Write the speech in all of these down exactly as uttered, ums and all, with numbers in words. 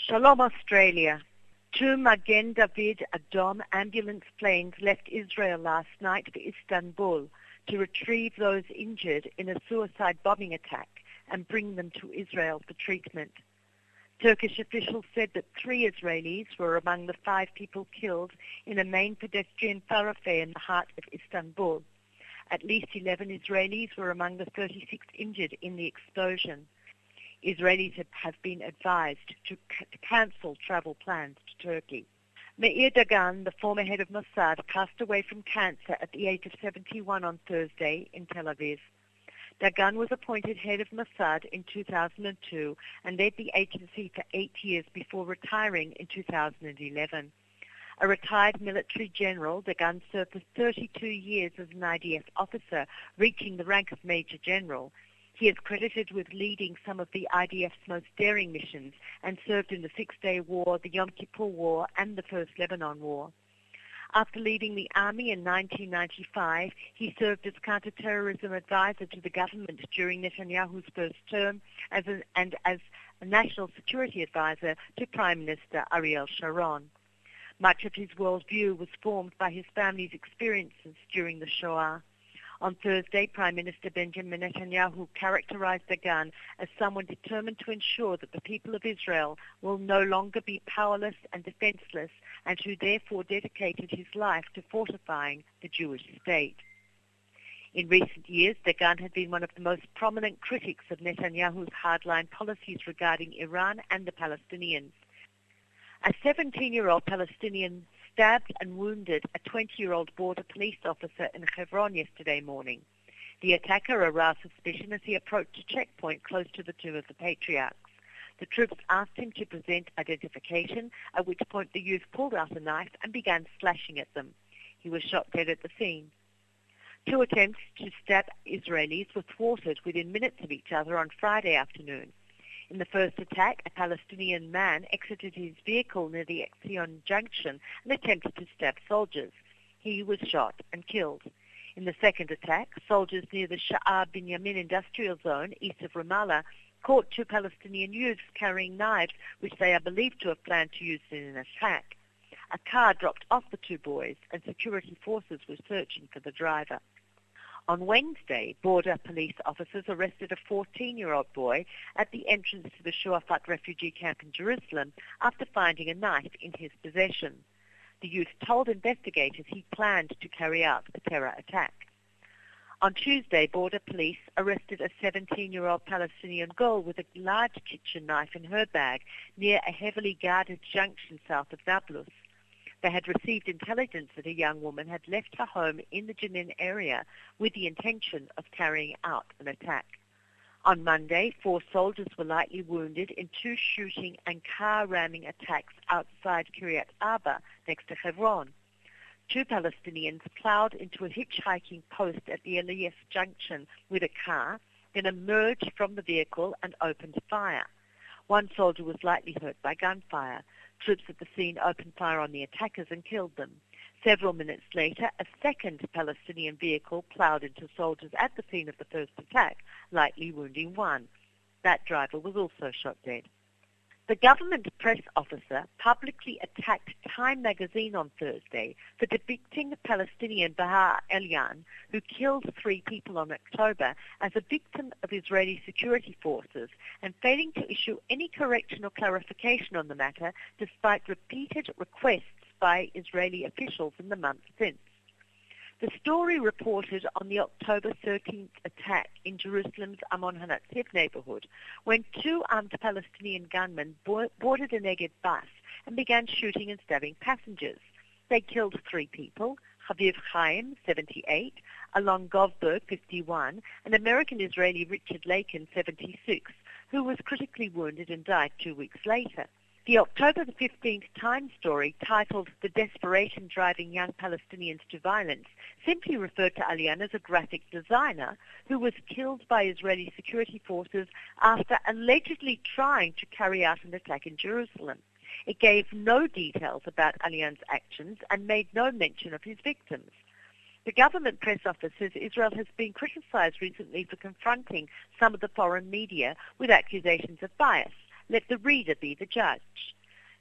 Shalom Australia. Two Magen David Adom ambulance planes left Israel last night for Istanbul to retrieve those injured in a suicide bombing attack and bring them to Israel for treatment. Turkish officials said that three Israelis were among the five people killed in a main pedestrian thoroughfare in the heart of Istanbul. At least eleven Israelis were among the thirty-six injured in the explosion. Israelis have been advised to, c- to cancel travel plans to Turkey. Meir Dagan, the former head of Mossad, passed away from cancer at the age of seventy-one on Thursday in Tel Aviv. Dagan was appointed head of Mossad in two thousand two and led the agency for eight years before retiring in two thousand eleven. A retired military general, Dagan served for thirty-two years as an I D F officer, reaching the rank of Major General. He is credited with leading some of the I D F's most daring missions and served in the Six-Day War, the Yom Kippur War, and the First Lebanon War. After leaving the army in nineteen ninety-five, he served as counter-terrorism advisor to the government during Netanyahu's first term as an, and as a national security advisor to Prime Minister Ariel Sharon. Much of his worldview was formed by his family's experiences during the Shoah. On Thursday, Prime Minister Benjamin Netanyahu characterized Dagan as someone determined to ensure that the people of Israel will no longer be powerless and defenseless, and who therefore dedicated his life to fortifying the Jewish state. In recent years, Dagan had been one of the most prominent critics of Netanyahu's hardline policies regarding Iran and the Palestinians. A seventeen-year-old Palestinian stabbed and wounded a twenty-year-old border police officer in Hebron yesterday morning. The attacker aroused suspicion as he approached a checkpoint close to the Tomb of the Patriarchs. The troops asked him to present identification, at which point the youth pulled out a knife and began slashing at them. He was shot dead at the scene. Two attempts to stab Israelis were thwarted within minutes of each other on Friday afternoon. In the first attack, a Palestinian man exited his vehicle near the Etzion Junction and attempted to stab soldiers. He was shot and killed. In the second attack, soldiers near the Sha'ar Binyamin industrial zone, east of Ramallah, caught two Palestinian youths carrying knives, which they are believed to have planned to use in an attack. A car dropped off the two boys, and security forces were searching for the driver. On Wednesday, border police officers arrested a fourteen-year-old boy at the entrance to the Shuafat refugee camp in Jerusalem after finding a knife in his possession. The youth told investigators he planned to carry out a terror attack. On Tuesday, border police arrested a seventeen-year-old Palestinian girl with a large kitchen knife in her bag near a heavily guarded junction south of Nablus. They had received intelligence that a young woman had left her home in the Jenin area with the intention of carrying out an attack. On Monday, four soldiers were lightly wounded in two shooting and car-ramming attacks outside Kiryat Arba, next to Hebron. Two Palestinians plowed into a hitchhiking post at the Elias Junction with a car, then emerged from the vehicle and opened fire. One soldier was lightly hurt by gunfire. Troops at the scene opened fire on the attackers and killed them. Several minutes later, a second Palestinian vehicle plowed into soldiers at the scene of the first attack, lightly wounding one. That driver was also shot dead. The government press officer publicly attacked Time magazine on Thursday for depicting the Palestinian Baha Elian, who killed three people in October, as a victim of Israeli security forces and failing to issue any correction or clarification on the matter despite repeated requests by Israeli officials in the months since. The story reported on the October thirteenth attack in Jerusalem's Amon HaNatziv neighborhood, when two armed Palestinian gunmen boarded a Negev bus and began shooting and stabbing passengers. They killed three people: Haviv Chaim, seventy-eight, Alon Govberg, fifty-one, and American-Israeli Richard Lakin, seventy-six, who was critically wounded and died two weeks later. The October the fifteenth Times story, titled "The Desperation Driving Young Palestinians to Violence," simply referred to Elian as a graphic designer who was killed by Israeli security forces after allegedly trying to carry out an attack in Jerusalem. It gave no details about Elian's actions and made no mention of his victims. The government press office says Israel has been criticized recently for confronting some of the foreign media with accusations of bias. Let the reader be the judge.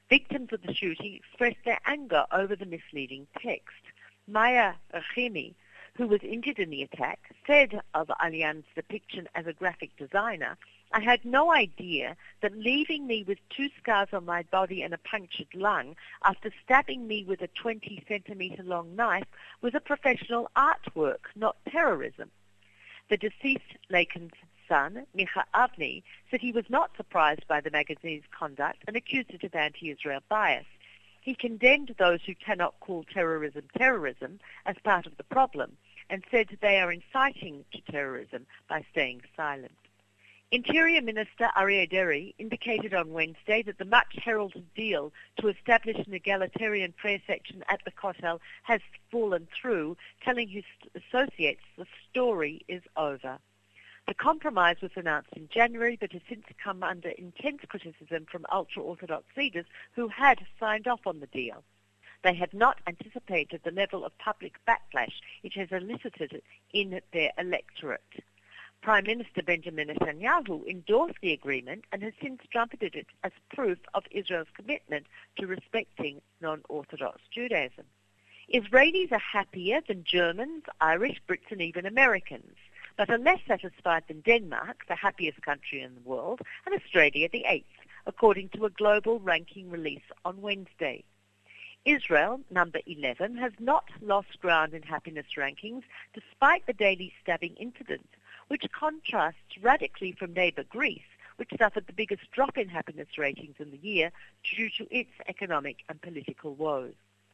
Victims of the shooting expressed their anger over the misleading text. Maya Rahimi, who was injured in the attack, said of Alian's depiction as a graphic designer, "I had no idea that leaving me with two scars on my body and a punctured lung after stabbing me with a twenty centimetre long knife was a professional artwork, not terrorism." The deceased Laken's son, Micha Avni, said he was not surprised by the magazine's conduct and accused it of anti-Israel bias. He condemned those who cannot call terrorism terrorism as part of the problem and said they are inciting to terrorism by staying silent. Interior Minister Aryeh Deri indicated on Wednesday that the much-heralded deal to establish an egalitarian prayer section at the Kotel has fallen through, telling his associates the story is over. The compromise was announced in January, but has since come under intense criticism from ultra-Orthodox leaders who had signed off on the deal. They had not anticipated the level of public backlash it has elicited in their electorate. Prime Minister Benjamin Netanyahu endorsed the agreement and has since trumpeted it as proof of Israel's commitment to respecting non-Orthodox Judaism. Israelis are happier than Germans, Irish, Brits and even Americans, but are less satisfied than Denmark, the happiest country in the world, and Australia, the eighth, according to a global ranking release on Wednesday. Israel, number eleven, has not lost ground in happiness rankings despite the daily stabbing incident, which contrasts radically from neighbour Greece, which suffered the biggest drop in happiness ratings in the year due to its economic and political woes.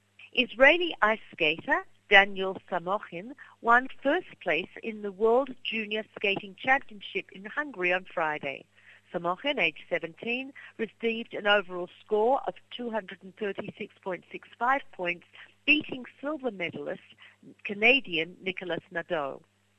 Israeli ice skater Daniel Samochin won first place in the World Junior Skating Championship in Hungary on Friday. Samochin, age seventeen, received an overall score of two hundred thirty-six point six five points, beating silver medalist Canadian Nicholas Nadeau.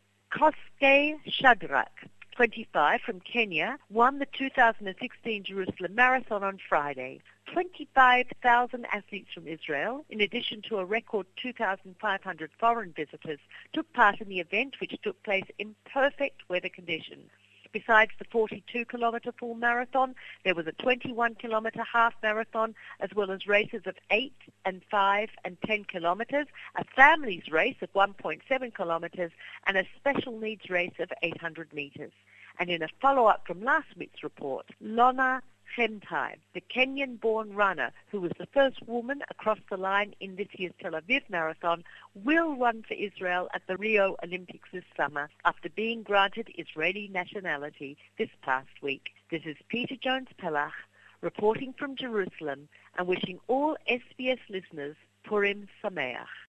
Koskei Shadrach, twenty-five, from Kenya, won the two thousand sixteen Jerusalem Marathon on Friday. twenty-five thousand athletes from Israel, in addition to a record two thousand five hundred foreign visitors, took part in the event, which took place in perfect weather conditions. Besides the forty-two kilometre full marathon, there was a twenty-one kilometre half marathon, as well as races of eight and five and ten kilometres, a families race of one point seven kilometres, and a special needs race of eight hundred metres. And in a follow-up from last week's report, Lona Chemtai, the Kenyan-born runner who was the first woman across the line in this year's Tel Aviv Marathon, will run for Israel at the Rio Olympics this summer after being granted Israeli nationality this past week. This is Peter Jones-Pelach reporting from Jerusalem and wishing all S B S listeners Purim Sameach.